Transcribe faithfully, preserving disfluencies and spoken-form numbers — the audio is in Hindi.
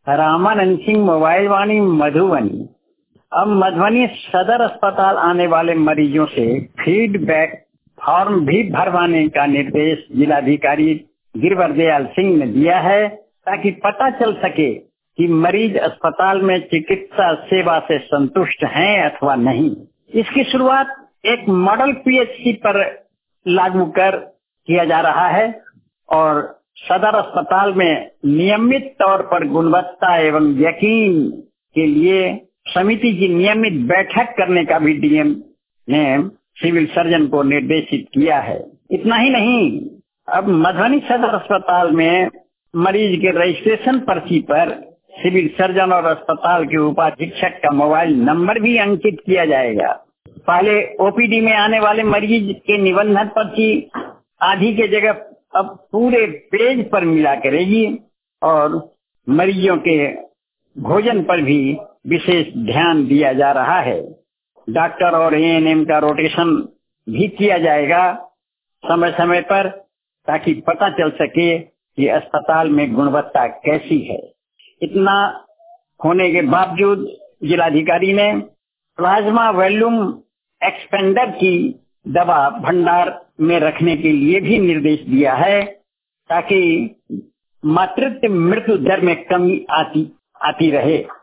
रामानंद सिंह, मोबाइल वाणी, मधुबनी। अब मधुबनी सदर अस्पताल आने वाले मरीजों से फीडबैक फॉर्म भी भरवाने का निर्देश जिलाधिकारी गिरिवर दयाल सिंह ने दिया है, ताकि पता चल सके कि मरीज अस्पताल में चिकित्सा सेवा से संतुष्ट हैं अथवा नहीं। इसकी शुरुआत एक मॉडल पीएचसी पर लागू कर किया जा रहा है और सदर अस्पताल में नियमित तौर पर गुणवत्ता एवं यकीन के लिए समिति की नियमित बैठक करने का भी डीएम ने सिविल सर्जन को निर्देशित किया है। इतना ही नहीं, अब मधुबनी सदर अस्पताल में मरीज के रजिस्ट्रेशन पर्ची पर सिविल सर्जन और अस्पताल के उपाधीक्षक का मोबाइल नंबर भी अंकित किया जाएगा। पहले ओपीडी में आने वाले मरीज के निबंधन पर्ची आधी के जगह अब पूरे पेज पर मिला करेगी और मरीजों के भोजन पर भी विशेष ध्यान दिया जा रहा है। डॉक्टर और एएनएम का रोटेशन भी किया जाएगा समय समय पर, ताकि पता चल सके कि अस्पताल में गुणवत्ता कैसी है। इतना होने के बावजूद जिलाधिकारी ने प्लाज्मा वॉल्यूम एक्सपेंडर की दवा भंडार में रखने के लिए भी निर्देश दिया है, ताकि मातृत्व मृत्यु दर में कमी आती आती रहे।